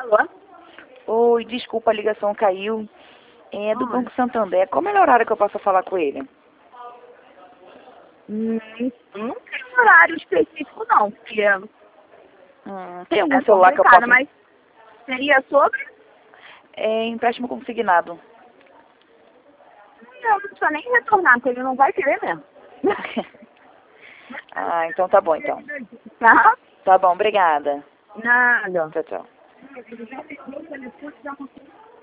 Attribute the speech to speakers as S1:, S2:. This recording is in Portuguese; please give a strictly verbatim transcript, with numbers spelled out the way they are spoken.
S1: Alô?
S2: Oi, desculpa, a ligação caiu. É do
S1: Oi.
S2: Banco Santander. Qual é o melhor horário que eu posso falar com ele?
S1: Hum, não tem um horário específico não, porque é
S2: Hum, tem algum
S1: é
S2: celular que eu
S1: complicado,
S2: possa...
S1: mas seria sobre?
S2: É empréstimo consignado.
S1: Eu não precisa nem retornar, porque ele não vai querer mesmo.
S2: Ah, então tá bom, então.
S1: Tá?
S2: Tá bom, obrigada.
S1: Nada.
S2: Tchau, tchau.